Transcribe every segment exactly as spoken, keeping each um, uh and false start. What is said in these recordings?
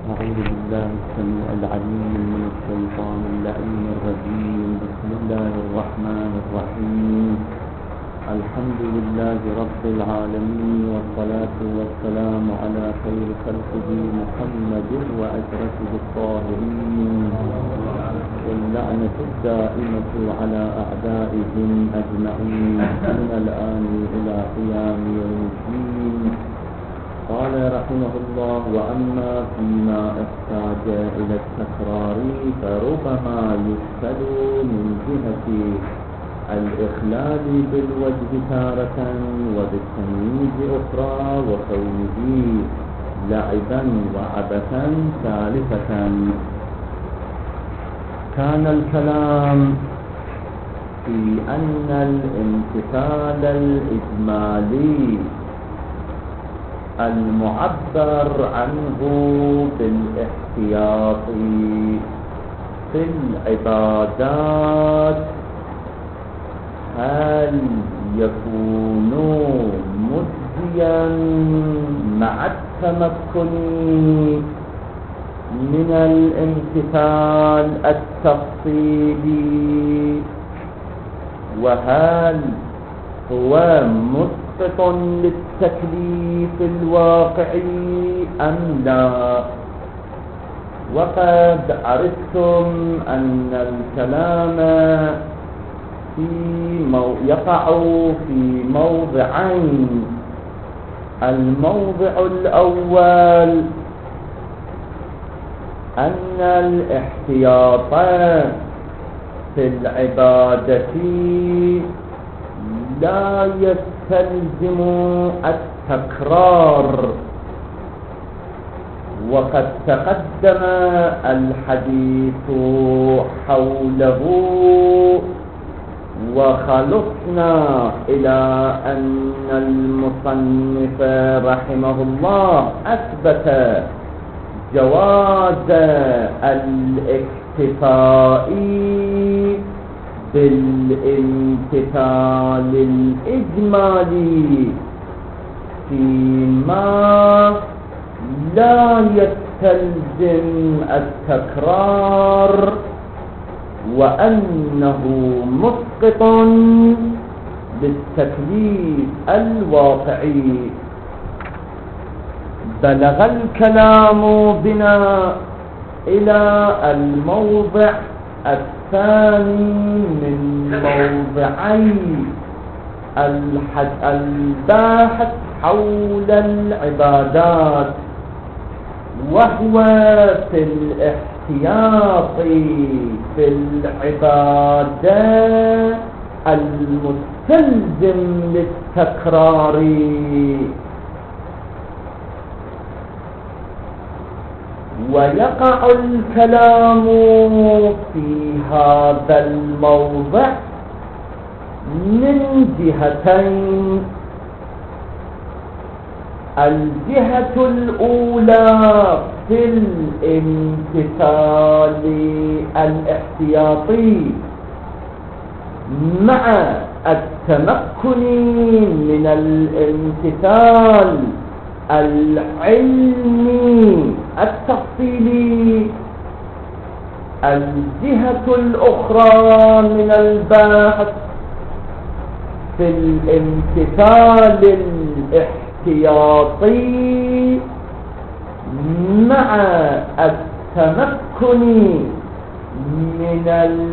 أعوذ بالله السميع العليم من الشيطان اللعين الرجيم. بسم الله الرحمن الرحيم. الحمد لله رب العالمين، والصلاة والسلام على خير خلقه محمد وأشرفه الطاهرين، واللعنة الدائمة على أعدائهم أجمعين من الآن إلى قيام يوم الدين. قال رحمه الله: وأما فيما احتاج إلى التكرار فربما يشكل من جهة الإخلال بالوجه تارة وبالتمييز أخرى، وكونه لعبا وعبثا ثالثة. كان الكلام في أن الامتثال الإجمالي المعبر عنه بالاحتياط في العبادات هل يكون مجزيا مع التمكن من الامتثال التفصيلي، وهل هو مسقط للتكليف الواقعي أم لا؟ وقد عرفتم أن الكلام في مو... يقع في موضعين. الموضع الأول أن الاحتياط في العبادة لا يستلزم التكرار، وقد تقدم الحديث حوله، وخلصنا إلى أن المصنف رحمه الله أثبت جواز الاكتفاء بالامتثال الإجمالي فيما لا يستلزم التكرار، وأنه مسقط للتكليف الواقعي. بلغ الكلام بنا إلى الموضع الثاني من موضعي الباحث حول العبادات، وهو في الاحتياط في العبادة المستلزم للتكرار. ويقع الكلام في هذا الموضع من جهتين. الجهة الأولى في الامتثال الاحتياطي مع التمكن من الامتثال العلمي التفصيلي. الجهة الأخرى من البحث في الامتثال الاحتياطي مع التمكن من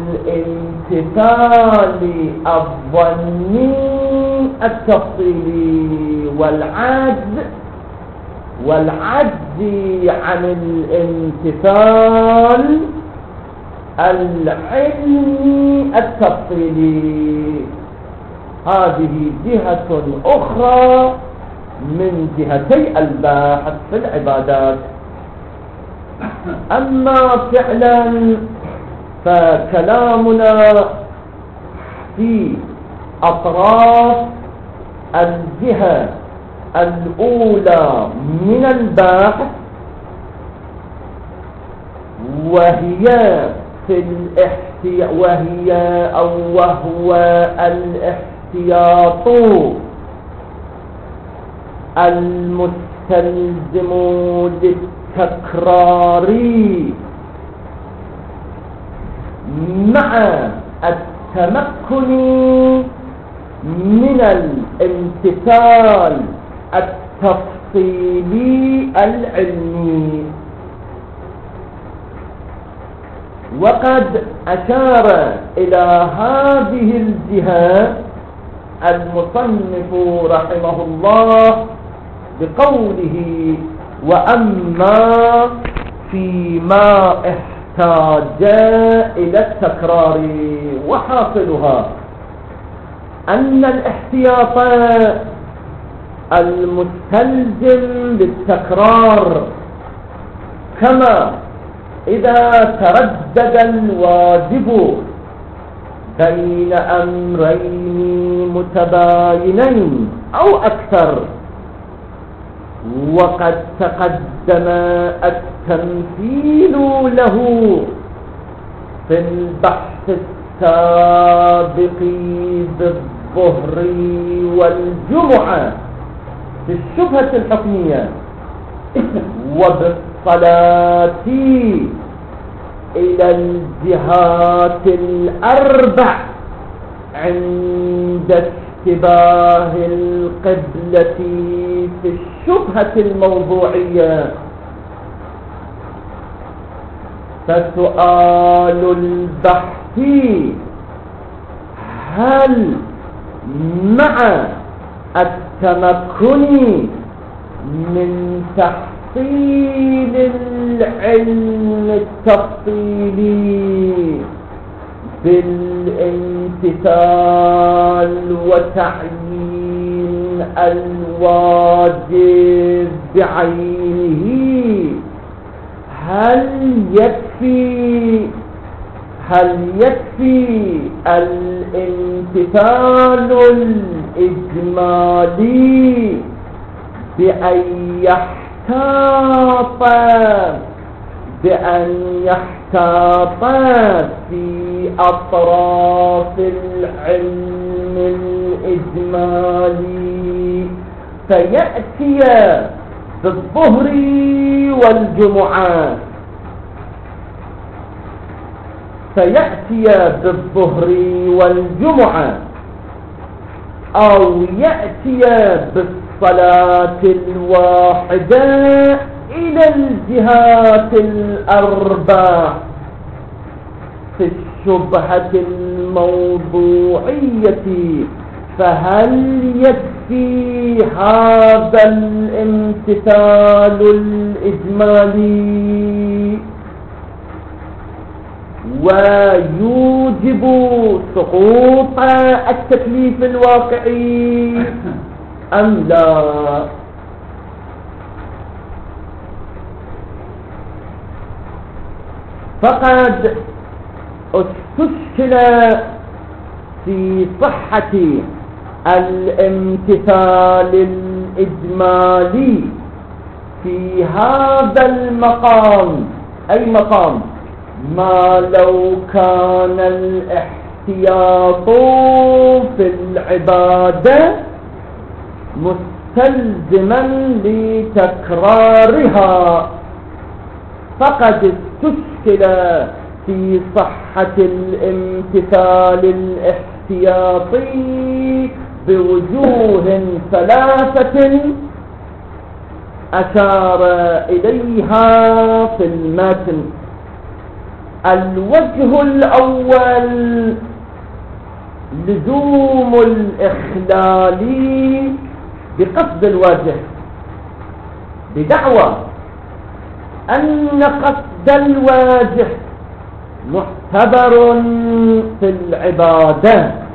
الامتثال الظني التفصيلي والعجز والعجز عن الامتثال العلمي التفصيلي. هذه جهة أخرى من جهتي الباحث في العبادات. أما فعلا فكلامنا في أطراف الجهة الأولى من البحث، وهي في الاحتياط وهي أو وهو الاحتياط المستلزم التكراري مع التمكن من الامتثال التفصيلي العلمي. وقد أشار إلى هذه الجهة المصنف رحمه الله بقوله: وأما فيما احتاج إلى التكرار. وحاصلها أن الاحتياط المستلزم للتكرار كما إذا تردد الواجب بين أمرين متباينين أو أكثر، وقد تقدم التمثيل له في البحث السابق بالظهر والجمعة في الشبهة الحكمية، وبالصلاة إلى الجهات الأربع عند اشتباه القبلة في الشبهة الموضوعية. فسؤال البحث: هل مع التمكن من تحصيل العلم التفصيلي بالامتثال وتعيين الواجب بعينه، هل يكفي هل يكفي الامتثال الإجمالي بأن يحتاط بأن يحتاط في أطراف العلم الإجمالي فيأتي بالظهر والجمعة فيأتي بالظهر والجمعة أو يأتي بالصلاة الواحدة إلى الجهات الأربع في الشبهة الموضوعية، فهل يكفي هذا الامتثال الإجمالي ويوجب سقوط التكليف الواقعي أم لا؟ فقد استشكل في صحة الامتثال الإجمالي في هذا المقام، أي مقام ما لو كان الاحتياط في العبادة مستلزما لتكرارها. فقد استشكل في صحة الامتثال الاحتياطي بوجوه ثلاثة أشار إليها في المتن. الوجه الأول لزوم الإخلال بقصد الواجه بدعوى أن قصد الواجه معتبر في العبادة،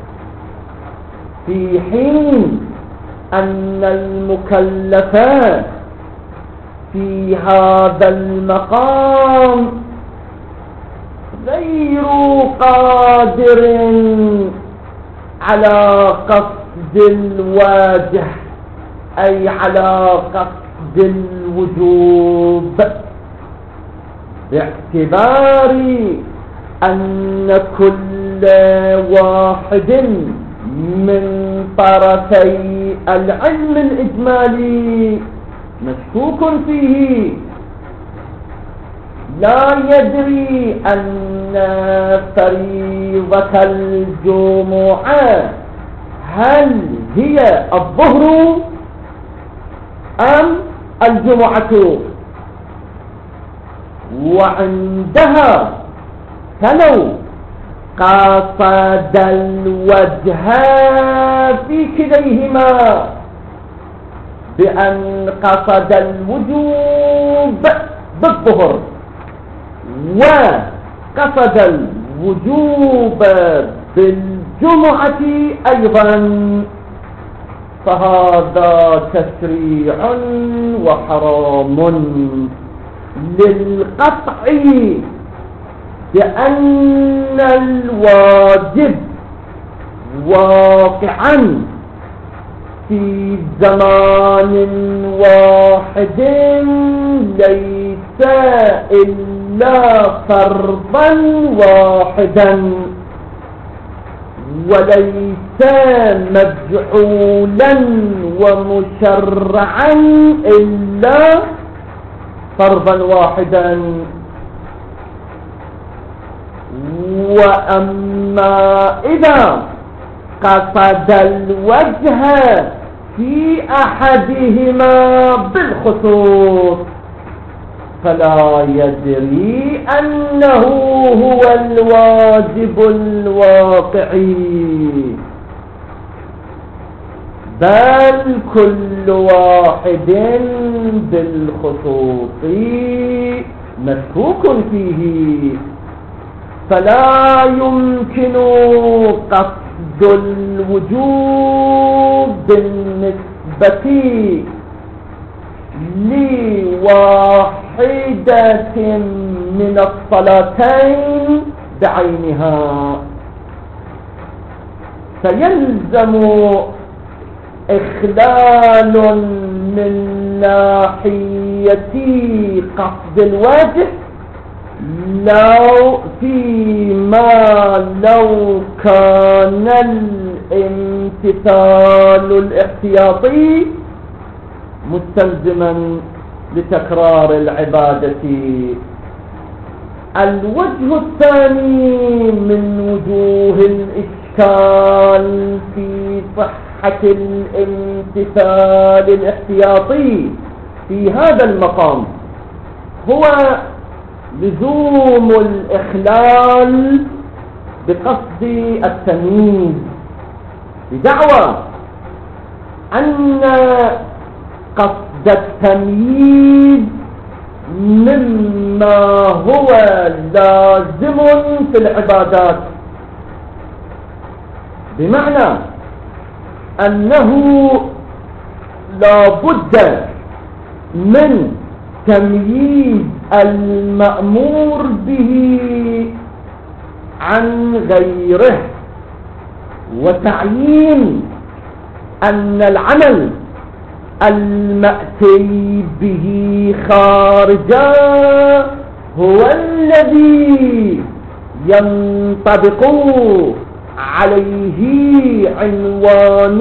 في حين أن المكلفات في هذا المقام غير قادر على قصد الواجه، أي على قصد الوجوب، باعتبار أن كل واحد من طرفي العلم الإجمالي مشكوك فيه، لا يدري أن فريضة الجمعة هل هي الظهر أم الجمعة، وعندها فلو قصد الوجه في كليهما بأن قصد الوجوب بالظهر وقصد الوجوب بالجمعة أيضا، فهذا تشريع وحرام للقطع بأن الواجب واقعا في زمان واحد ليس إلا فرضا واحدا، وليس مجعولا ومشرعا إلا فرضا واحدا. وأما إذا قصد الوجه في أحدهما بالخصوص فلا يدري أنه هو الواجب الواقعي، بل كل واحد بالخصوص مشكوك فيه، فلا يمكن قصد الوجوب بالنسبة لواحدة من الصلاتين بعينها، فيلزم إخلال من ناحية قصد الوجه لو فيما لو كان الامتثال الاحتياطي مستلزما لتكرار العبادة. الوجه الثاني من وجوه الإشكال في صحة الامتثال الاحتياطي في هذا المقام هو لزوم الإخلال بقصد التمييز، بدعوى أن قصد التمييز مما هو لازم في العبادات، بمعنى أنه لا بد من تمييز المأمور به عن غيره، وتعيين أن العمل المأتي به خارجا هو الذي ينطبق عليه عنوان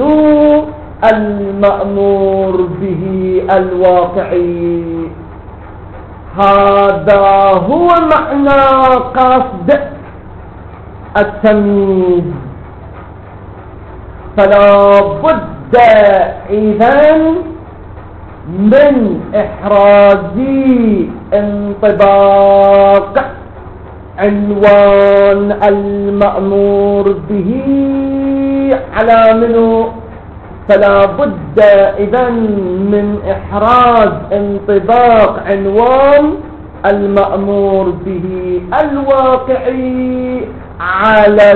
المأمور به الواقعي. هذا هو معنى قصد التمييز. فلا بد إذن من إحراز انطباق عنوان المأمور به على منه، فلا بد إذن من إحراز انطباق عنوان المأمور به الواقعي على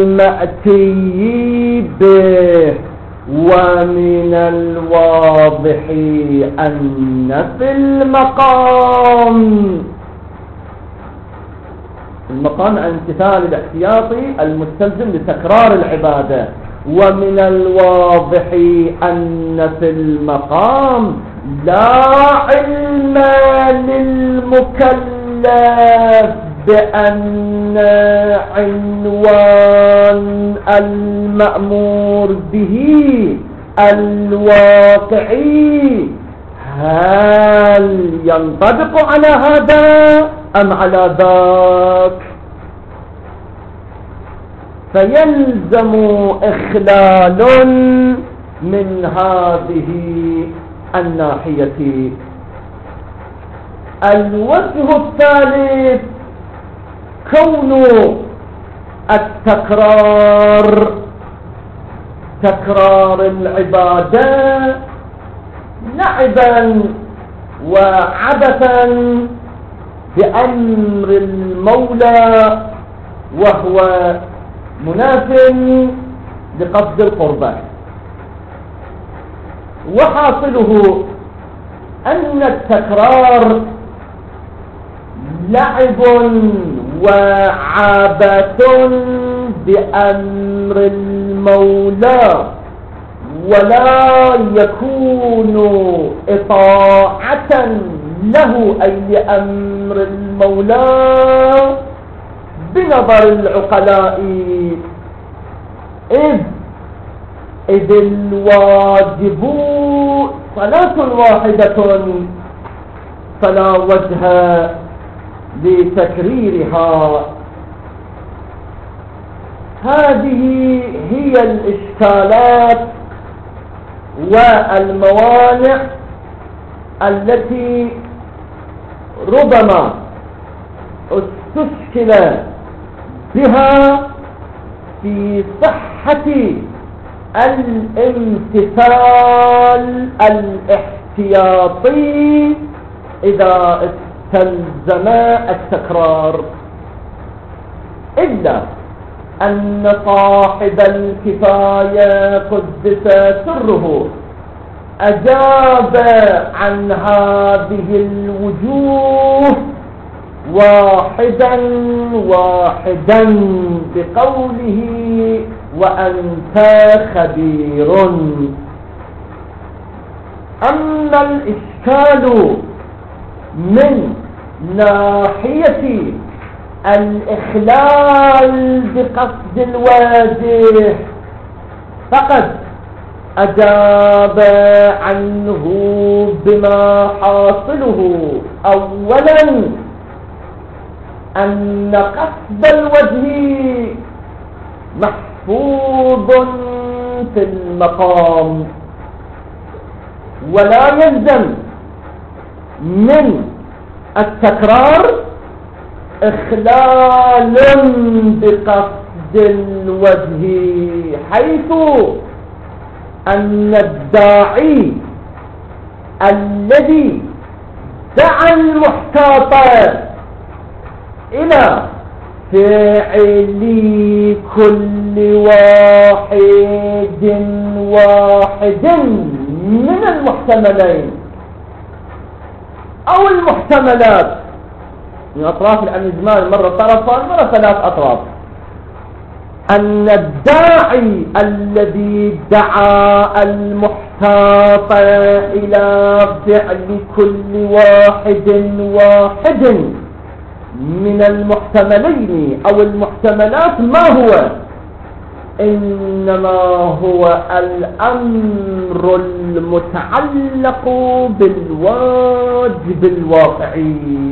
المأتي به. ومن الواضح أن في المقام المقام امتثال الاحتياطي المستلزم لتكرار العبادة، ومن الواضح أن في المقام لا علم للمكلف بأن عنوان المأمور به الواقعي هل ينطبق على هذا أم على ذاك، فيلزم إخلال من هذه الناحية. الوجه الثالث كون التكرار تكرار العبادة لعبا وعبثا بأمر المولى، وهو مناف لقصد القربة، وحاصله أن التكرار لعب وعبث بأمر المولى، ولا يكون إطاعة له أي لأمر المولى بنظر العقلاء، إذ إذ الواجب صلاة واحدة فلا وجه لتكريرها. هذه هي الإشكالات والموانع التي ربما استشكل بها في صحة الامتثال الاحتياطي إذا استلزم التكرار، إلا أن صاحب الكفاية قدس سره أجاب عن هذه الوجوه واحدا واحدا بقوله وأنت خبير. أما الإشكال من ناحية الإخلال بقصد الواجه فقد أجاب عنه بما حاصله أولا أن قصد الوجه محفوظ في المقام، ولا يلزم من التكرار إخلال بقصد الوجه، حيث أن الداعي الذي دعا المحتاط إلى فعل كل واحد واحد من المحتملين أو المحتملات من أطراف الأنجمان، مرة طرفا مرة ثلاث أطراف، أن الداعي الذي دعا المحتاط إلى فعل كل واحد واحد من المحتملين أو المحتملات ما هو؟ إنما هو الأمر المتعلق بالواجب الواقعي،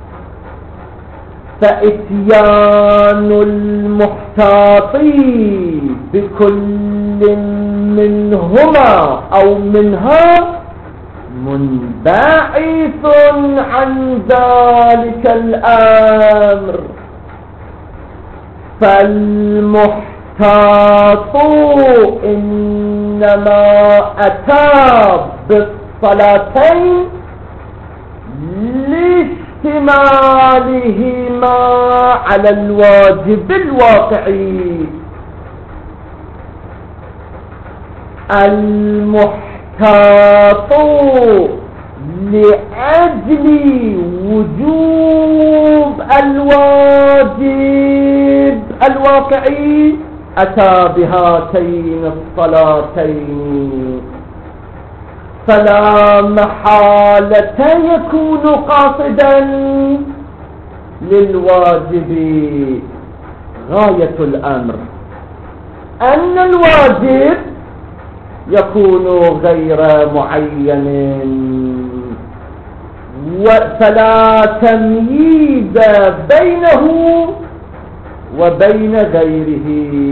فإتيان المحتاط بكل منهما أو منها منبعث عن ذلك الأمر، فالمحتاط إنما أتى بالصلاتين لاحتمالهما على الواجب الواقعي. المحتاط لأجل وجوب الواجب الواقعي أتى بهاتين الصلاتين، فلا محالة يكون قاصدا للواجب. غاية الأمر أن الواجب يكون غير معين فلا تمييز بينه وبين غيره،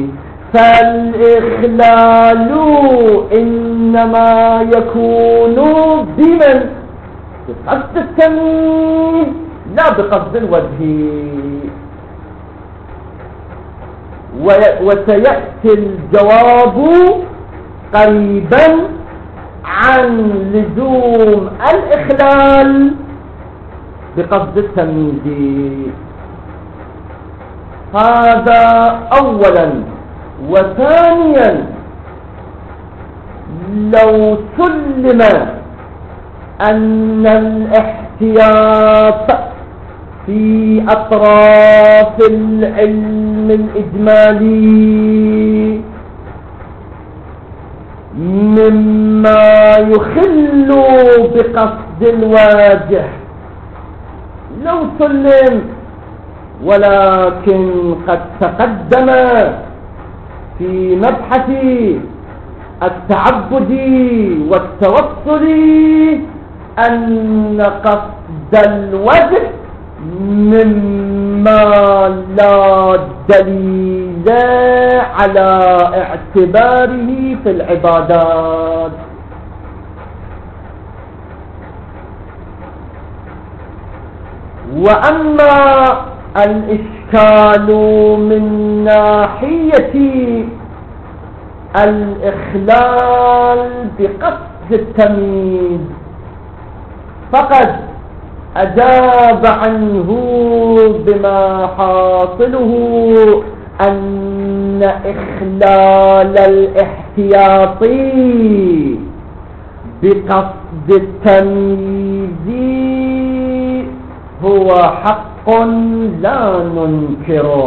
فالإخلال إنما يكون بمن؟ بقصد التمييز لا بقصد الوجه. وسيأتي الجواب قريبا عن لزوم الإخلال بقصد التمييز. هذا أولا. وثانيا، لو سلم أن الاحتياط في أطراف العلم الإجمالي مما يخل بقصد الواجه، لو سلم، ولكن قد تقدم في مبحث التعبد والتوصل أن قصد الوجه مما لا دليل على اعتباره في العبادات. وأما الإشكال من ناحية الإخلال بقصد التمييز فقد أجاب عنه بما حاصله أن إخلال الاحتياط بقصد التمييز هو حق لا ننكره،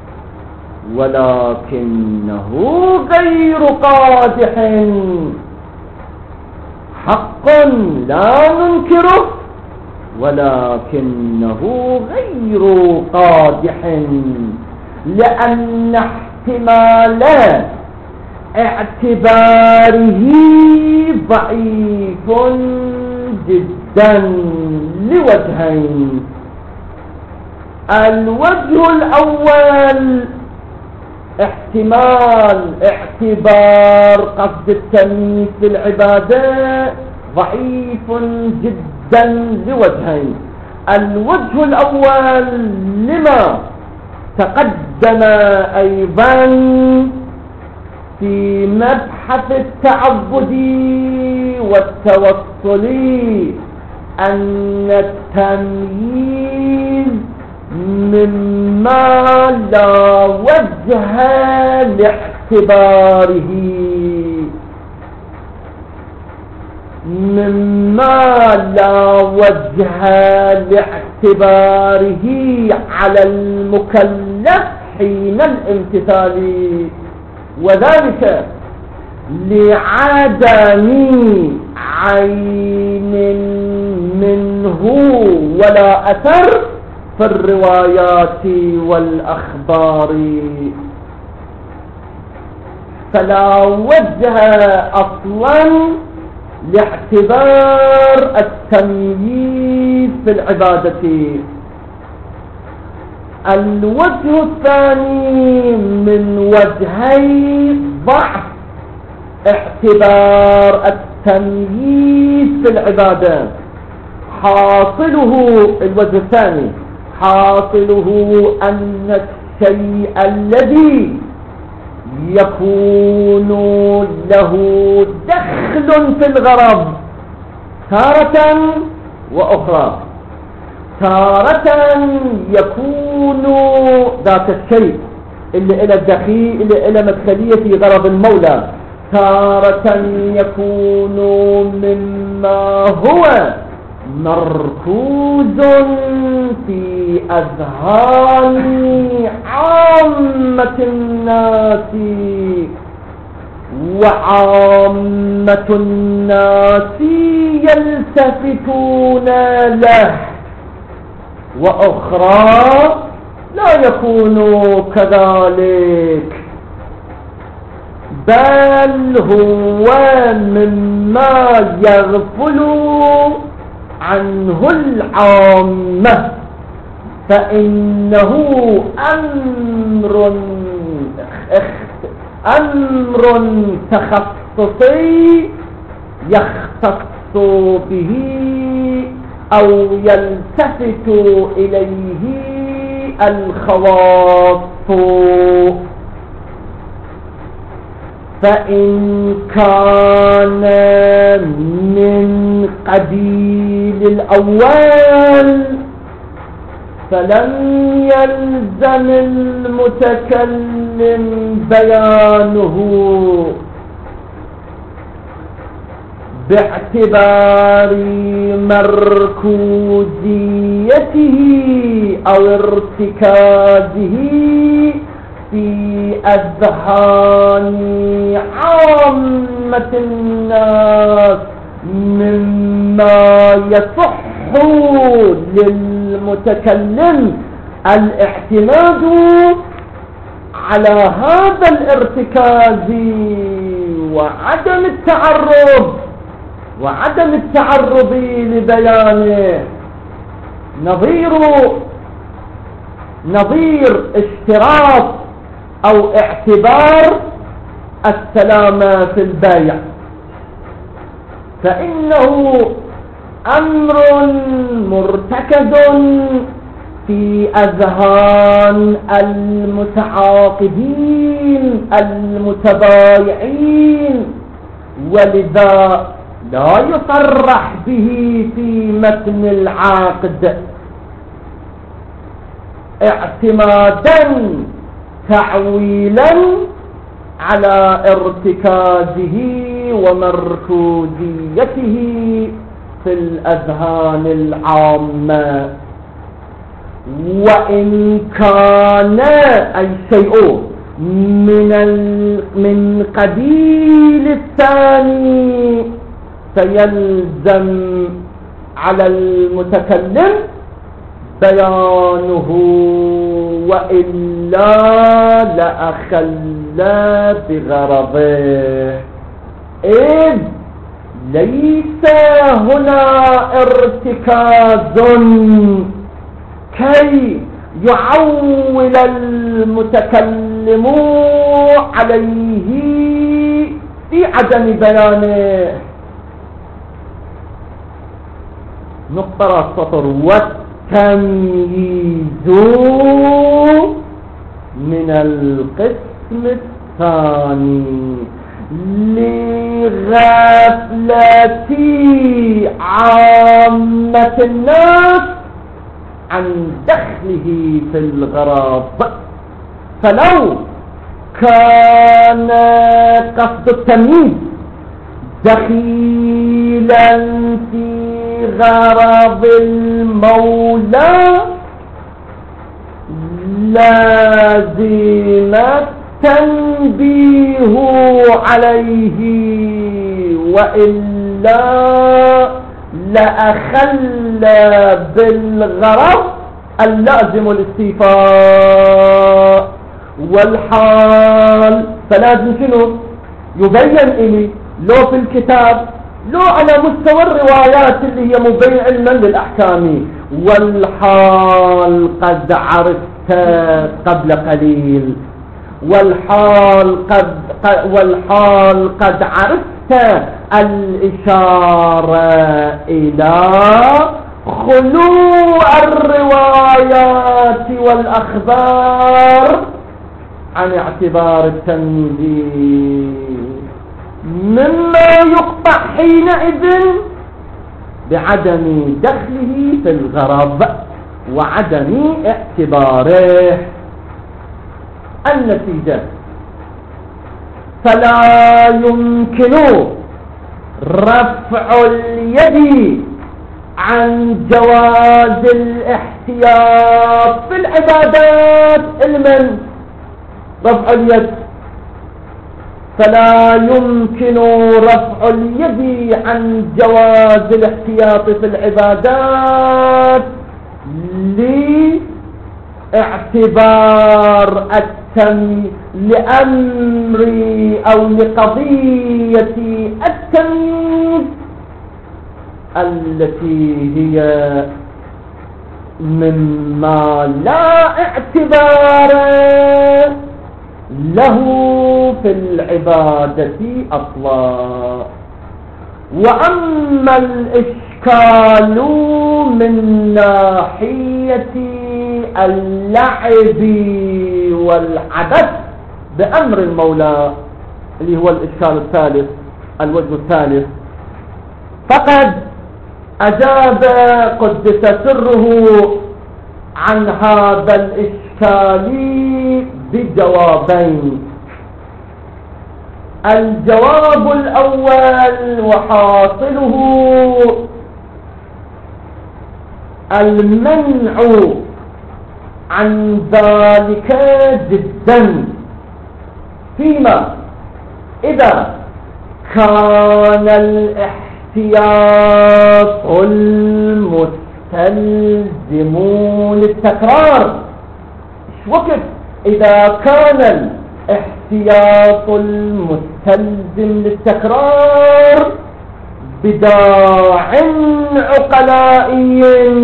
ولكنه غير قادح. حق لا ننكره ولكنه غير قادح، لأن احتمال اعتباره ضعيف جدا لوجهين. الوجه الأول احتمال اعتبار قصد التمييز في العبادة ضعيف جدا لوجهين. الوجه الأول لما تقدم أيضا في مبحث التعبد والتوصل أن التمييز مما لا وجه لاعتباره مما لا وجه لاعتباره على المكلف حين الامتثال، وذلك لعدم عين منه ولا أثر في الروايات والأخبار. فلا وجه أصلا لاعتبار التمييز في العبادة. الوجه الثاني من وجهي ضعف اعتبار التمييز في العبادة حاصله، الوجه الثاني حاصله أن الشيء الذي يكون له دخل في الغرض تارة وأخرى، تارة يكون ذات الشيء اللي إلى الدخيل اللي إلى مدخلية في غرض المولى، تارة يكون مما هو مركوز في أذهان عامة الناس، وعامة الناس يلتفتون له، وأخرى لا يكون كذلك، بل هو مما يغفل عنه العامة، فإنه أمر أمر تخصصي يختص به أو يلتفت إليه الخواص. فإن كان من قبيل الأول فلم يلزم المتكلم بيانه باعتبار مركوزيته أو ارتكازه في أذهان عامة الناس، مما يصح للمتكلم الاعتماد على هذا الارتكاز وعدم التعرض وعدم التعرض لبيانه، نظير نظير اشتراط أو اعتبار السلامة في البيع، فإنه أمر مرتكز في أذهان المتعاقدين المتبايعين، ولذا لا يصرح به في متن العقد اعتمادا تعويلا على ارتكازه ومركوزيته في الأذهان العامة. وإن كان أي شيء من من قبيل الثاني فيلزم على المتكلم بيانه، وإلا لأخل بغرضه، إذ ليس هنا ارتكاز كي يعول المتكلم عليه في عدم بيانه. نقطة السطر: والتمييز من القسم الثاني لغفلة عامة الناس عن دخله في الغرض. فلو كان قصد التمييز دخيلا في غرض المولى لازم التنبيه عليه، وإلا لأخل بالغرض اللازم الاستيفاء. والحال فلازم شنو يبين إلي، لو في الكتاب لو على مستوى الروايات اللي هي مبين علما للأحكام. والحال قد عرفت قبل قليل، والحال قد والحال قد عرفت الإشارة إلى خلو الروايات والأخبار عن اعتبار التنزيل، مما يقطع حينئذ بعدم دخله في الغرض وعدم اعتباره. النتيجة: فلا يمكن رفع اليد عن جواز الاحتياط في العبادات. المن رفع اليد، فلا يمكن رفع اليد عن جواز الاحتياط في العبادات لاعتبار التم لأمر أو لقضية التمييز التي هي مما لا اعتبار له في العبادة أصلا. وأما الإشكال من ناحية اللعب والعبث بأمر المولى اللي هو الإشكال الثالث، الوجه الثالث، فقد أجاب قدس سره عن هذا الإشكال بجوابين. الجواب الأول وحاصله المنع عن ذلك جدا فيما إذا كان الاحتياط المستلزم للتكرار. وقت إذا كان الاحتياط المستلزم للتكرار بداع عقلائي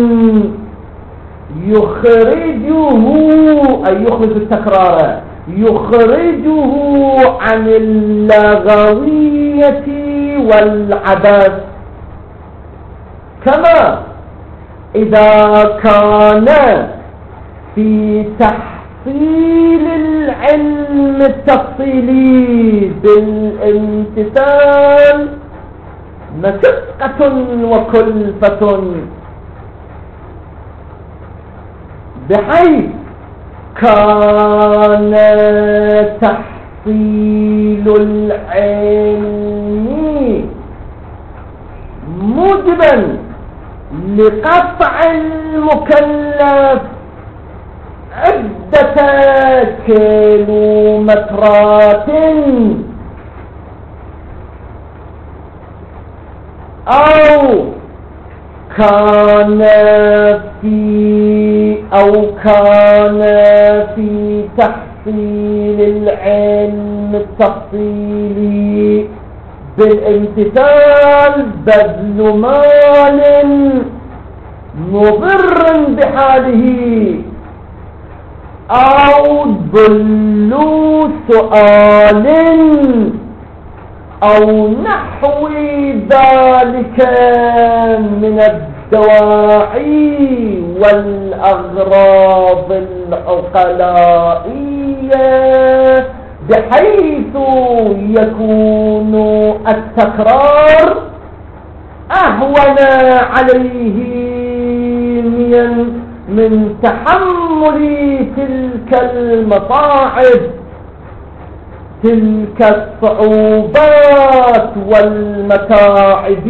يخرجه، أي يخرج التكرار، يخرجه عن اللغوية والعبث، كما إذا كان في تحصيل العلم التفصيلي بالامتثال مشقة وكلفة، بحيث كان تحصيل العلم موجبا لقطع المكلف عدة كيلومترات أو كان في أو كان في تحصيل العلم التفصيلي بالامتثال بذل مال مضر بحاله أو ذل سؤال أو نحو ذلك من الدواعي والأغراض العقلائية، بحيث يكون التكرار أهون عليه من من تحمل تلك المصاعب، تلك الصعوبات والمتاعب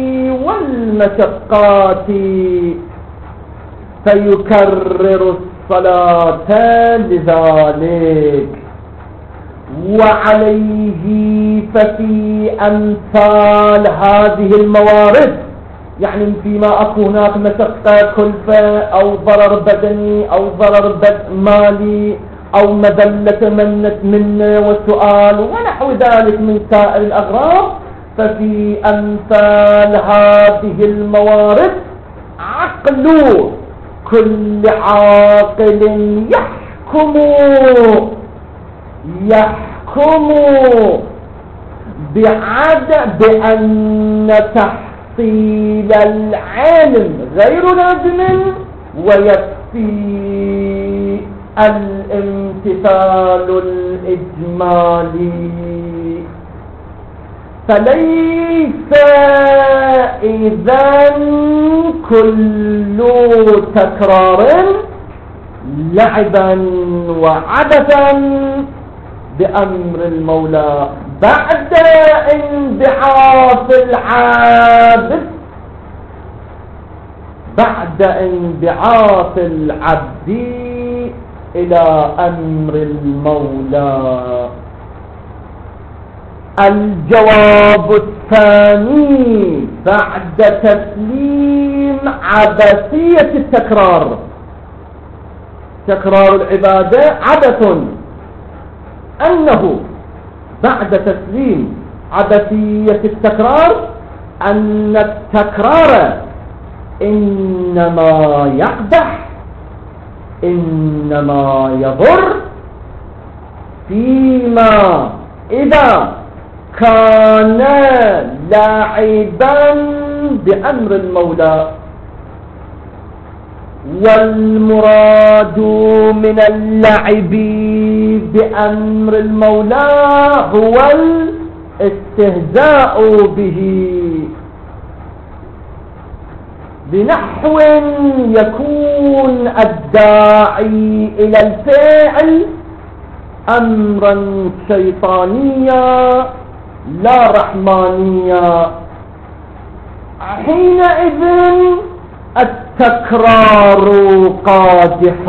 والمشقات، فيكرر الصلاة لذلك. وعليه ففي أمثال هذه الموارد، يعني فيما أكو هناك مشقة كلفة أو ضرر بدني أو ضرر مالي أو مذلة منة منة وسؤال ونحو ذلك من سائر الأغراض، ففي أمثال هذه الموارد عقل كل عاقل يحكم يحكم بعد بأن تحصيل العلم غير لازم ويكفي الامتثال الإجمالي. فليس إذن كل تكرار لعبا وعبثا بأمر المولى بعد انبعاث العابد بعد انبعاث العبد إلى أمر المولى. الجواب الثاني بعد تسليم عبثية التكرار، تكرار العبادة عبث، أنه بعد تسليم عبثية التكرار أن التكرار إنما يقدح، إنما يضر فيما إذا كان لاعبا بأمر المولى. والمراد من اللعب بأمر المولى هو الاستهزاء به بنحو يكون الداعي إلى الفعل أمرا شيطانيا لا رحمانيا. حينئذ التكرار قادح،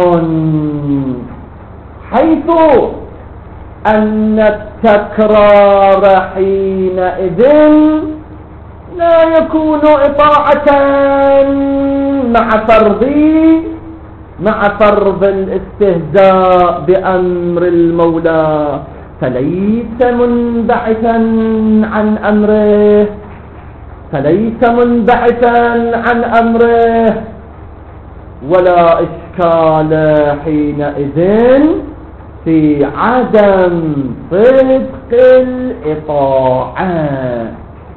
حيث أن التكرار حينئذ لا يكون إطاعة مع فرض مع فرض الاستهزاء بأمر المولى، فليس منبعثا عن أمره فليس منبعثا عن أمره ولا إشكال حينئذ في عدم صدق الإطاعة.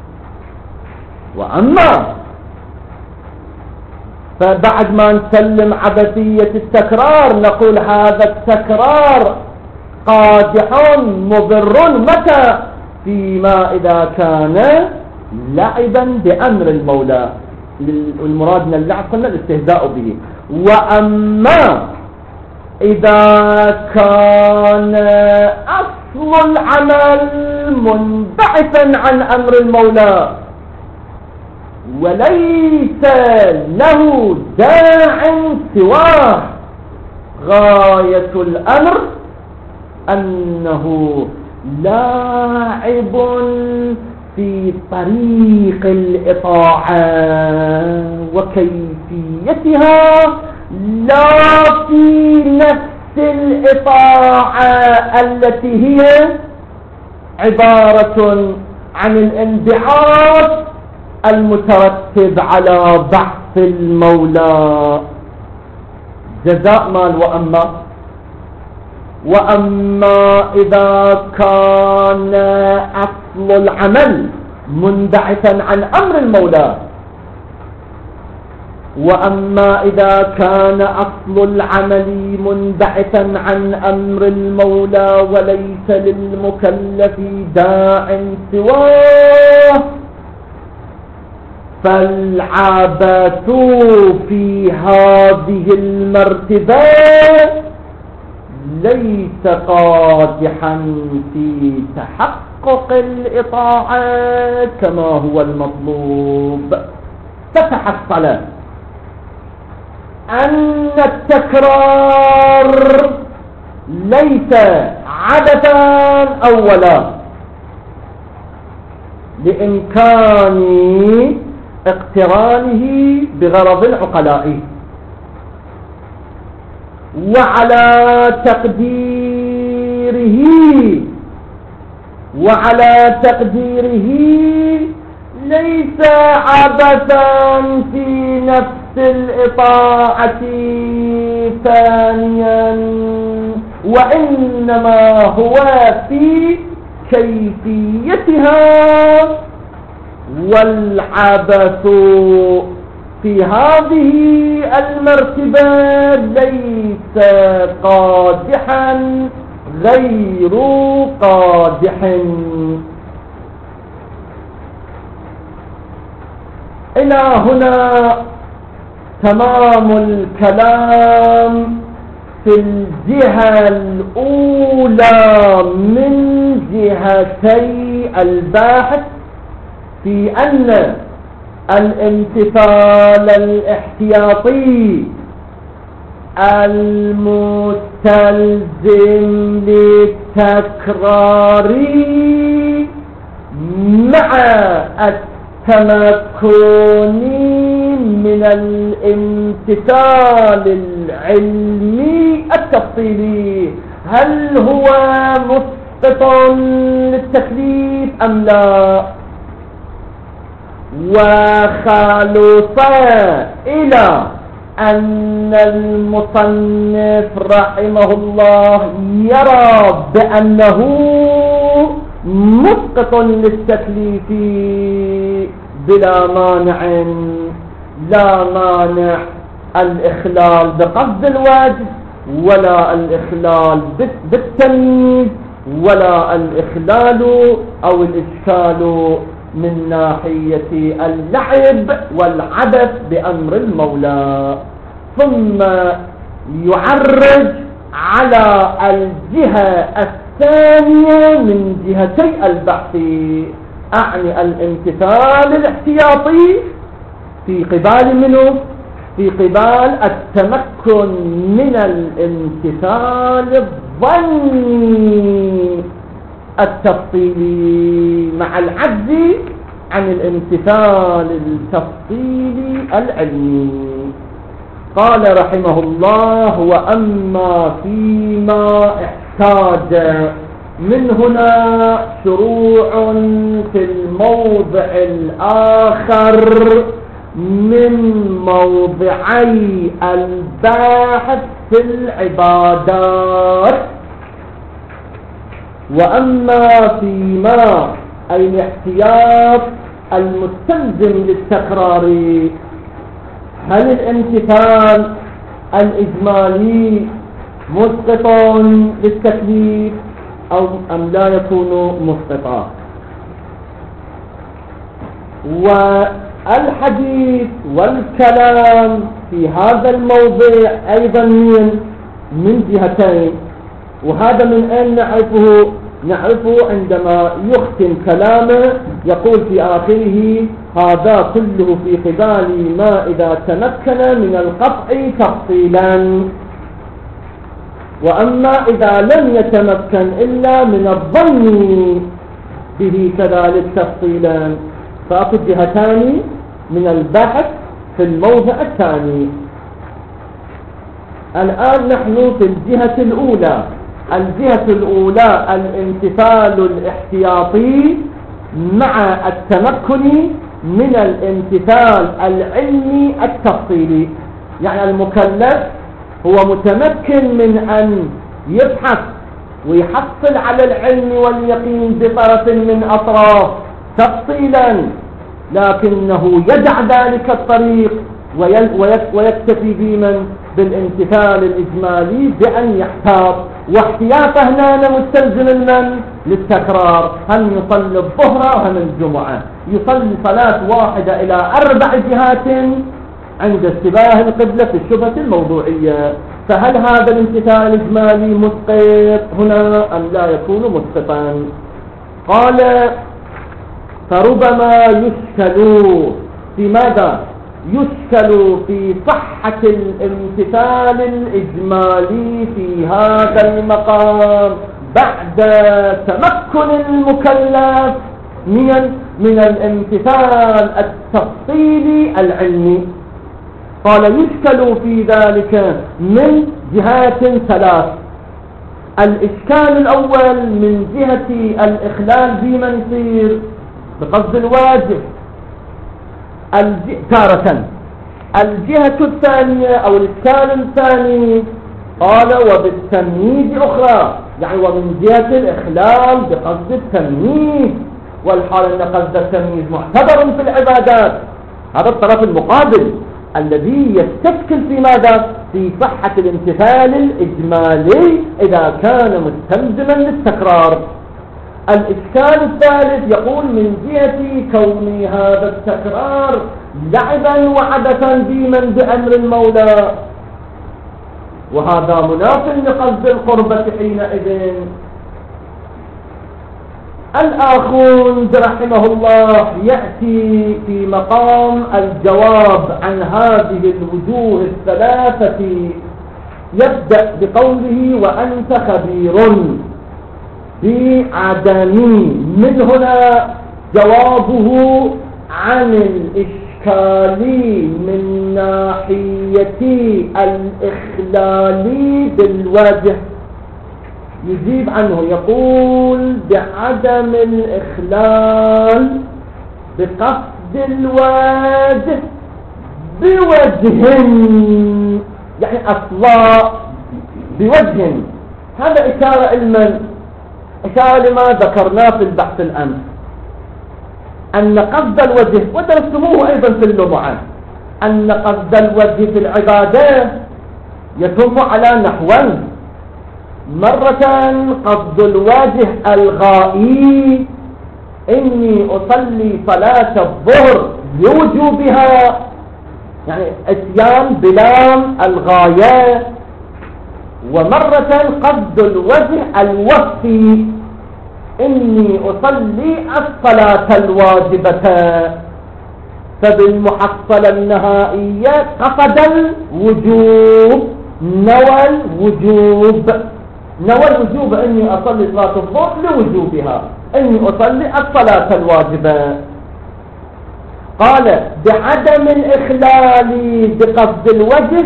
وأما فبعد ما نسلم عبثية التكرار نقول هذا التكرار قادح مضر متى؟ فيما إذا كان لعبا بأمر المولى، المراد من اللعب قلنا الاستهزاء به. وأما إذا كان أصل العمل منبعثا عن أمر المولى وليس له داع سواه، غاية الأمر أنه لاعب في طريق الإطاعة وكيفيتها، لا في نفس الإطاعة التي هي عبارة عن الانبعاث المترتب على بعث المولى. جزاء مال. وأما وأما إذا كان أصل العمل منبعثا عن أمر المولى وأما إذا كان أصل العمل منبعثا عن أمر المولى وليس للمكلف داع سواه، فالعبث في هذه المرتبة ليس قادحا في تحقق الإطاعة كما هو المطلوب. فتحصل أن التكرار ليس عبثا أولا لإمكان اقترانه بغرض العقلاء، وعلى تقديره وعلى تقديره ليس عبثا في نفس الإطاعة ثانيا، وإنما هو في كيفيتها. والعبث في هذه المرتبة ليس قادحا غير قادح. إلى هنا تمام الكلام في الجهة الأولى من جهتي الباحث في أن الامتثال الاحتياطي المستلزم للتكرار مع التمكن من الامتثال العلمي التفصيلي، هل هو مسقط للتكليف أم لا؟ وخالص إلى أن المصنف رحمه الله يرى بأنه مسقط للتكليف بلا مانع، لا مانع الإخلال بقصد الوجه ولا الإخلال بالتمييز ولا الإخلال أو الإشكال من ناحية اللعب والعبث بأمر المولى. ثم يعرج على الجهة الثانية من جهتي البحث، أعني الامتثال الاحتياطي في قبال منه، في قبال التمكن من الامتثال الظني التفصيلي مع العجز عن الامتثال التفصيلي العلمي. قال رحمه الله: وأما فيما احتاج من هنا شروع في الموضع الآخر من موضعي الباحث في العبادات. وأما فيما أي الاحتياط المستلزم للتكرار، هل الامتثال الإجمالي مسقط للتكليف أو أم لا يكون مسقطا؟ والحديث والكلام في هذا الموضع أيضا من جهتين، وهذا من أين نعرفه؟ نعرفه عندما يختم كلامه يقول في آخره: هذا كله في قبال ما إذا تمكن من القطع تفصيلا، وأما إذا لم يتمكن إلا من الظن به كذلك تفصيلا، فأخذ جهتان من البحث في الموضع الثاني. الآن نحن في الجهة الأولى. الجهة الأولى الامتثال الاحتياطي مع التمكن من الامتثال العلمي التفصيلي، يعني المكلف هو متمكن من أن يبحث ويحصل على العلم واليقين بطرف من أطراف تفصيلا، لكنه يدع ذلك الطريق ويكتفي بمن بالامتثال الإجمالي بأن يحتاط. واحتياطه هنا مستلزم من للتكرار، هم يصلي الظهر وهم الجمعة، يصلي صلاة واحدة إلى أربع جهات عند اشتباه القبلة في الشبهة الموضوعية. فهل هذا الامتثال الإجمالي مسقط هنا أم لا يكون مسقطا؟ قال: فربما يشكل في ماذا؟ يشكل في صحة الامتثال الإجمالي في هذا المقام بعد تمكن المكلف من من الامتثال التفصيلي العلمي. قال: يشكل في ذلك من جهات ثلاث. الإشكال الأول من جهة الإخلال بمن يصير بقصد الواجب تارة. الجهة الثانية أو الإشكال الثاني قال: وبالتمييز أخرى، يعني ومن جهة الإخلال بقصد التمييز، والحال أن قصد التمييز معتبر في العبادات. هذا الطرف المقابل الذي يستشكل في ماذا؟ في صحة الامتثال الإجمالي إذا كان مستلزما للتكرار. الإشكال الثالث يقول من جهة كون هذا التكرار لعبا وعبثا بمن بأمر المولى، وهذا مناف لقصد القربة حينئذ. الآخوند رحمه الله يأتي في مقام الجواب عن هذه الوجوه الثلاثة، يبدأ بقوله: وأنت خبير بعدم. من هنا جوابه عن الإشكال من ناحية الإخلال بالوجه، يجيب عنه يقول: بعدم الإخلال بقصد الوجه بوجه، يعني أصلا بوجه. هذا إشارة علما، إشارة لما ذكرناه في البحث الأمس، أن قصد الوجه، ودرستموه أيضا في اللمعة، أن قصد الوجه في العبادة يتم على نحوين: مرة قصد الوجه الغائي، إني أصلي صلاة الظهر لوجوبها، يعني اتيان بلام الغاية. ومرة قصد الوجه الوصفي، إني أصلي الصلاة الواجبة، فبالمحصلة النهائية قصد الوجوب، نوى الوجوب، نوى الوجوب، إني أصلي صلاة الظهر لوجوبها، إني أصلي الصلاة الواجبة. قال بعدم الإخلال بقصد الوجه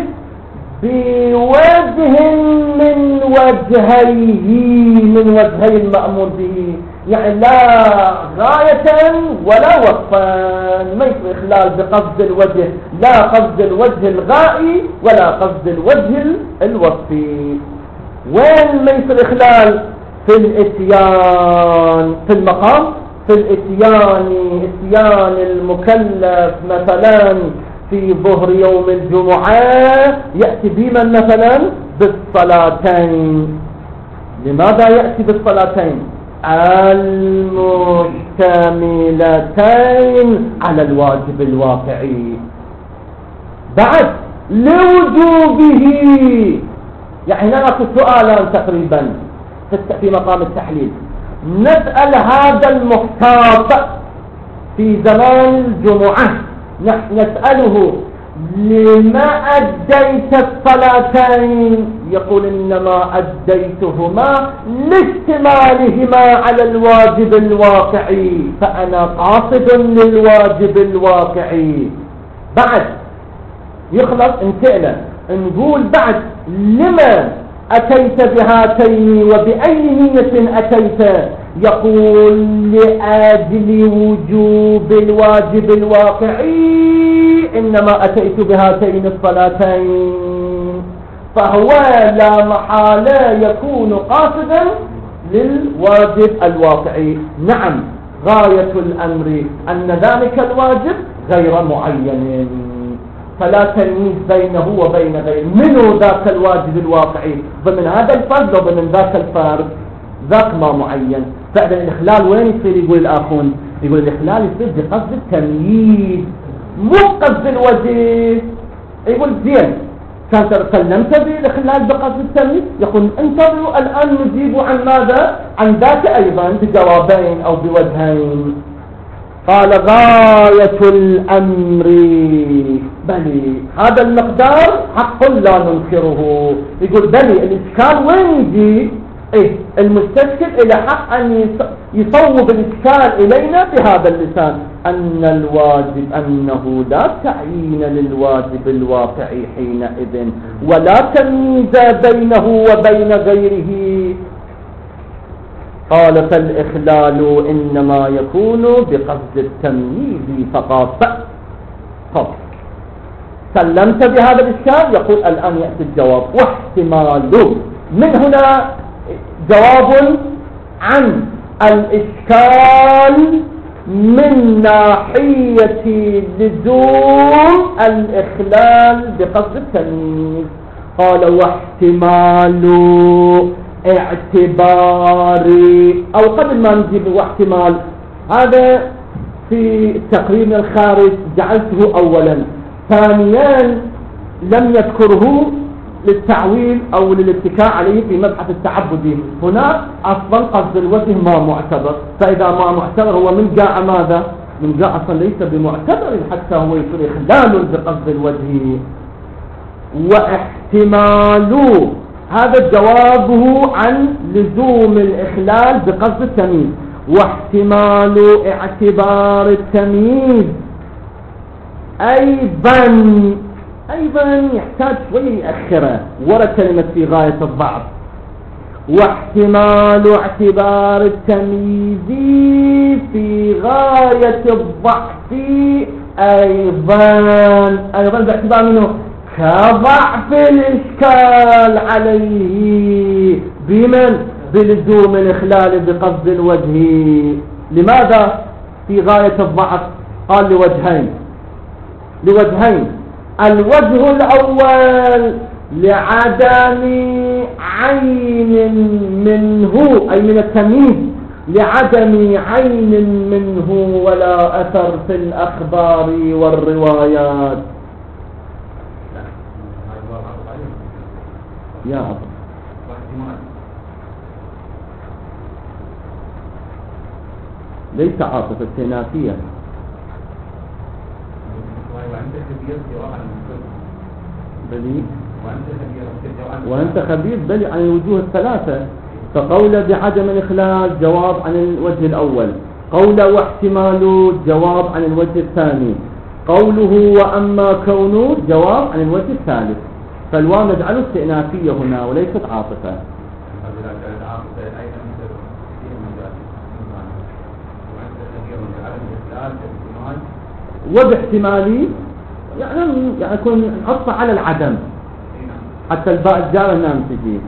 بوجه من وجهيه، من وجهي المأمور به، يعني لا غاية ولا وصفا، ما يصير إخلال بقصد الوجه، لا قصد الوجه الغائي ولا قصد الوجه الوصفي. وين ما يصير إخلال؟ في الاتيان، في المقام، في الاتيان، اتيان المكلف مثلا في ظهر يوم الجمعة يأتي بمن مثلا بالصلاتين. لماذا يأتي بالصلاتين؟ المشتملتين على الواجب الواقعي. بعد لوجوبه، يعني نأخذ سؤالان تقريبا في مقام التحليل. نسأل هذا المحتاط في زمان الجمعة، نسأله لما أديت الصلاتين؟ يقول إنما أديتهما لاشتمالهما على الواجب الواقعي، فأنا قاصد للواجب الواقعي. بعد يخلص انتقنا نقول بعد لما أتيت بهاتين وبأي نية أتيت؟ يقول لأجل وجوب الواجب الواقعي إنما أتيت بهاتين الصلاتين، فهو لا محالة يكون قاصدا للواجب الواقعي. نعم، غاية الأمر أن ذلك الواجب غير معين، فلا تمييز بينه وبين غيره. منه ذاك الواجب الواقعي ضمن هذا الفرد وضمن ذاك الفرد، ذاك ما معين. فإذا الإخلال وين يصير؟ يقول الآخون، يقول الإخلال يصير بقصد التمييز مو بقصد الوجه. يقول زين، كان تكلمت بالإخلال بقصد التمييز، يقول انتظروا الآن نجيب عن ماذا؟ عن ذاك أيضا بجوابين أو بوجهين. قال غاية الأمر، بلي هذا المقدار حق لا ننكره. يقول بلي الإشكال وين يجي؟ إيه المستشكل إلى حق أن يصوب الإشكال إلينا بهذا اللسان، أن الواجب أنه لا تعيين للواجب الواقعي حينئذ ولا تمييز بينه وبين غيره. قال فالإخلال إنما يكون بقصد التمييز فقط. طب سلمت بهذا الإشكال؟ يقول الآن يأتي الجواب واحتماله. من هنا جواب عن الإشكال من ناحية لزوم الإخلال بقصد التمييز. قال واحتمال اعتباري، أو قبل ما نجيب واحتمال هذا في تقريب الخارج جعلته أولا، ثانيا لم يذكره للتعويل أو للاتكاء عليه في مبحث التعبدي. هنا أصلا قصد الوجه ما معتبر، فإذا ما معتبر هو من جاء ماذا؟ من جاء أصلا ليس بمعتبر حتى هو يصير إخلال بقصد الوجه. واحتمال هذا جوابه عن لزوم الإخلال بقصد التمييز. واحتمال اعتبار التمييز أيضا أيضا يحتاج شوية يأخره ورا كلمة في غاية الضعف. واحتمال اعتبار التمييز في غاية الضعف أيضا أيضا باعتبار منه كضعف الإشكال عليه بمن بلزوم الإخلال بقصد الوجه. لماذا في غاية الضعف؟ قال لوجهين لوجهين الوجه الأول لعدم عين منه أي من التمييز لعدم عين منه ولا أثر في الأخبار والروايات. يا أبو ليس عاطفة استئنافية. بلي وأنت خبير بلي عن الوجوه الثلاثة. فقول بعدم الإخلال جواب عن الوجه الأول، قول واحتمال جواب عن الوجه الثاني، قوله وأما كونه جواب عن الوجه الثالث. فالواو نجعله استئنافية هنا وليست عاطفة. وباحتمالي يعني يعني يكون نحطه على العدم حتى الباء الجارة نام تجي.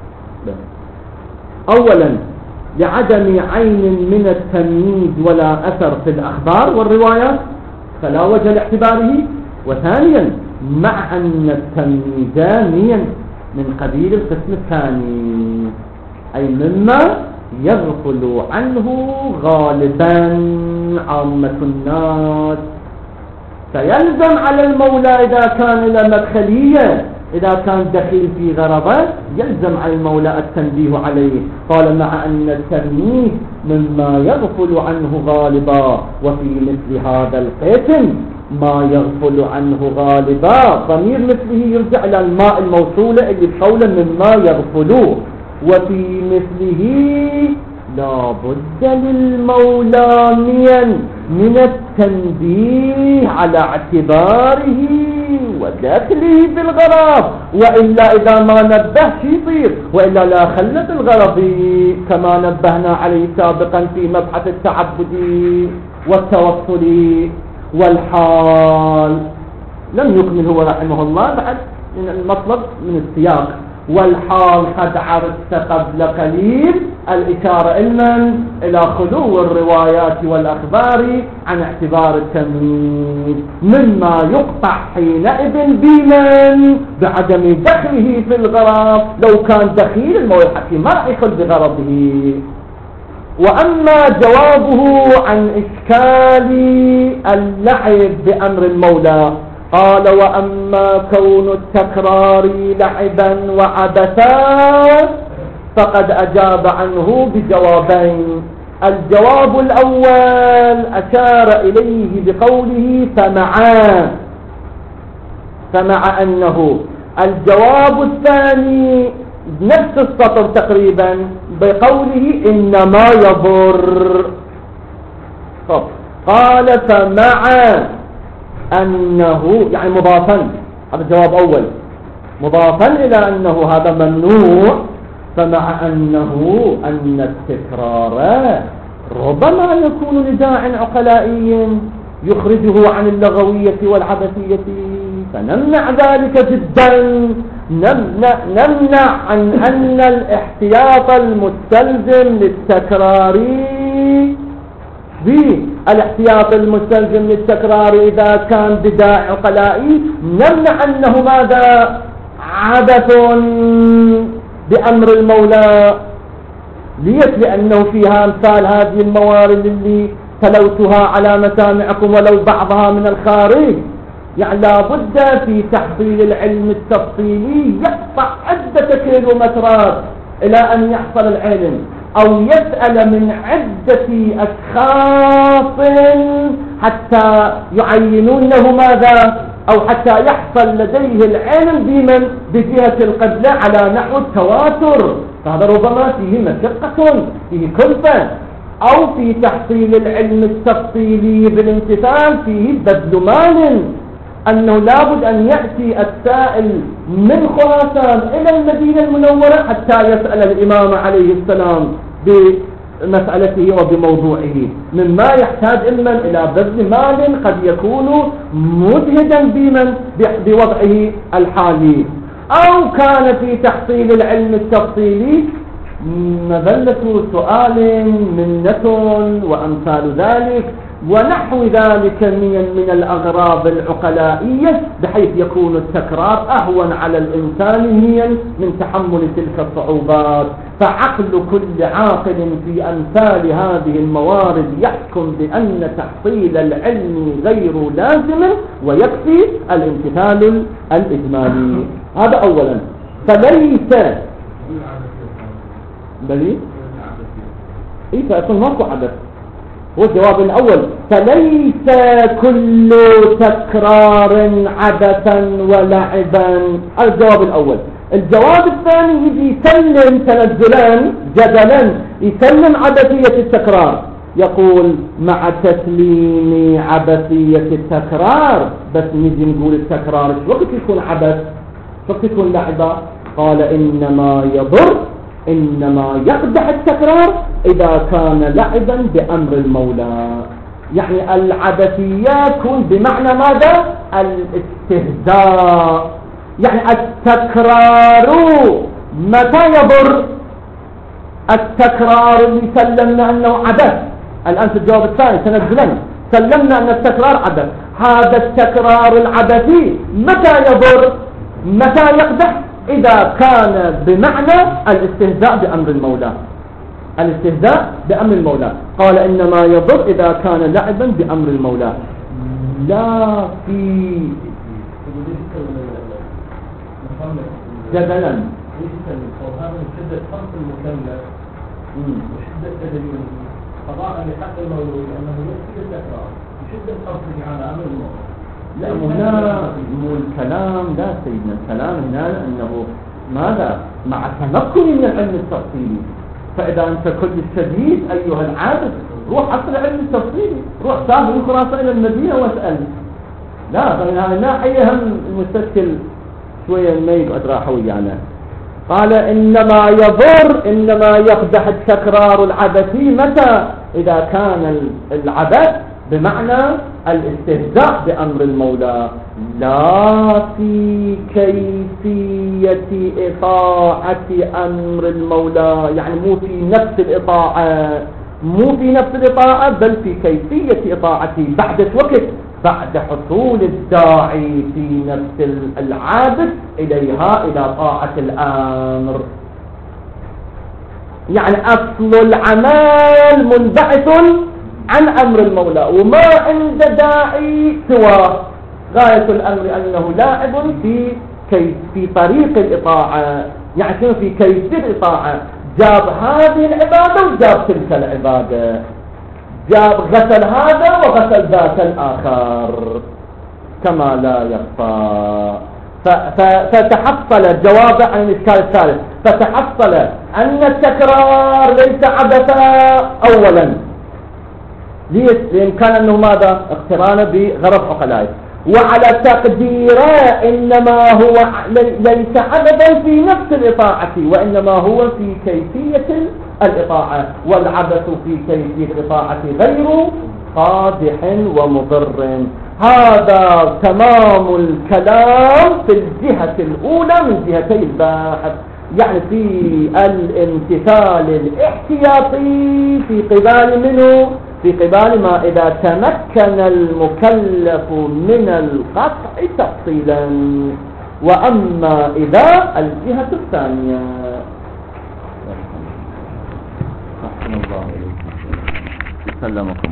أولا لعدم عين من التمييز ولا أثر في الأخبار والروايات فلا وجه لاعتباره. وثانيا مع أن التمييز من قبيل القسم الثاني أي مما يغفل عنه غالبا عامة الناس. فيلزم على المولى إذا كان إلى مدخلية إذا كان دخيل في غرضه يلزم على المولى التنبيه عليه. قال مع أن التمييز مما يغفل عنه غالبا وفي مثل هذا القسم ما يغفل عنه غالبا ضمير مثله يرجع إلى الماء الموصولة اللي بقوله مما يغفلوه. وفي مثله لا بد للمولى من التنبيه على اعتباره ودخله في الغرض، وإلا إذا ما نبه شي يصير، وإلا لا خلة الغرض كما نبهنا عليه سابقا في مبحث التعبد والتوصل والحال. لم يكمل هو رحمه الله بعد من المطلب من السياق. والحال قد عرفت قبل قليل الإشارة علما إلى خلو الروايات والأخبار عن اعتبار التمييز مما يقطع حينئذ بمن بعدم دخله في الغرض. لو كان دخيل المولى الحكيم ما يدخل بغرضه. وأما جوابه عن إشكال اللعب بأمر المولى قال وأما كون التكرار لعبا وعبثا فقد أجاب عنه بجوابين. الجواب الأول أشار إليه بقوله فمعا فمع أنه. الجواب الثاني نفس السطر تقريبا بقوله إنما يضر. طب قال فمع أنه يعني مضافا، هذا جواب أول مضافا إلى أنه هذا ممنوع. فمع أنه أن التكرار ربما يكون لداع عقلائي يخرجه عن اللغوية والعبثية فنمنع ذلك جدا. نمنع, نمنع عن أن الاحتياط المستلزم للتكرار بالاحتياط المستلزم للتكرار إذا كان بداع عقلائي نمنع أنه ماذا عبث بأمر المولى. ليش؟ لأنه فيها أمثال هذه الموارد اللي تلوتها على مسامعكم ولو بعضها من الخارج. يعني لابد في تحصيل العلم التفصيلي يقطع عدة كيلومترات إلى أن يحصل العلم، أو يسأل من عدة أشخاص حتى يعينون له ماذا، أو حتى يحصل لديه العلم بمن بجهة القبلة على نحو التواتر. فهذا ربما فيه مشقة فيه كلفة. أو في تحصيل العلم التفصيلي بالامتثال فيه بذل مال أنه لابد أن يأتي السائل من خراسان إلى المدينة المنورة حتى يسأل الإمام عليه السلام بمسألته وبموضوعه، مما يحتاج إما إلى بذل مال قد يكون مجهدا بمن بوضعه الحالي، أو كان في تحصيل العلم التفصيلي مذلة سؤال منة وأمثال ذلك ونحو ذلك من من الأغراض العقلائية، بحيث يكون التكرار أهون على الإنسان من تحمل تلك الصعوبات. فعقل كل عاقل في أمثال هذه الموارد يحكم بأن تحصيل العلم غير لازم ويكفي الامتثال الإجمالي. هذا أولا. فليس بلي إيه فأصلا ماكو عبث، هو الجواب الأول. فليس كل تكرار عبثا ولعبا، الجواب الأول. الجواب الثاني يجي يسلم تنزلا جدلا، يسلم عبثية التكرار، يقول مع تسليم عبثية التكرار بس نجي نقول التكرار ايش وقت يكون عبث، وقت يكون لعبة؟ قال إنما يضر، إنما يقدح التكرار إذا كان لعبا بأمر المولى. يعني العبثية يكون بمعنى ماذا؟ الاستهزاء. يعني التكرار متى يضر؟ التكرار اللي سلمنا أنه عبث، الآن في الجواب الثاني تنزلا سلمنا أن التكرار عبث، هذا التكرار العبثي متى يضر؟ متى يقدح؟ إذا كان بمعنى الاستهزاء بأمر المولى، الاستهزاء بأمر المولى. قال إنما يضر إذا كان لعبا بأمر المولى، لا في جدلا. وهذا من شدة فرق المكلف وشدة تدليله قضاء لحق المولود أنه يكفي التكرار وشدة فرقه على أمر المولى. لا هنا مو الكلام، لا سيدنا الكلام هنا أنه ماذا؟ مع تمكن من العلم التفصيلي. فإذا أنت كل الشديد أيها العابد روح أصل العلم التفصيلي، روح سافر من خراسان إلى المدينة واسأل. لا فمن هذه الناحية هم المستشكل شوية ما يقعد راحة ويانا. قال إنما يضر، إنما يقدح التكرار العبثي متى؟ إذا كان العبث بمعنى الاستهزاء بأمر المولى، لا في كيفية إطاعة أمر المولى. يعني مو في نفس الإطاعة، مو في نفس الإطاعة بل في كيفية إطاعته بعد وقت، بعد حصول الداعي في نفس العابد إليها إلى طاعة الأمر. يعني أصل العمل منبعث عن أمر المولى وما عند داعي سواه. غاية الأمر أنه لاعب في كي في طريق الإطاعة، يعني شنو في كيفية الإطاعة. جاب هذه العبادة وجاب تلك العبادة، جاب غسل هذا وغسل ذاك الآخر كما لا يخفى. فتحصل الجواب عن الإشكال الثالث، فتحصل أن التكرار ليس عبثا أولا، ليش؟ لأن كان أنه ماذا؟ اقتران بغرض عقلائي، وعلى تقديره إنما هو ليس عبثا في نفس الإطاعة وإنما هو في كيفية الإطاعة، والعبث في كيفية الإطاعة غير قادح ومضر. هذا تمام الكلام في الجهة الأولى من جهتي الباحث، يعني في الامتثال الاحتياطي في قبال منه، في قبال ما إذا تمكن المكلف من القطع تفصيلا، وأما إذا الجهة الثانية. رحمه الله عليه. سلمكم.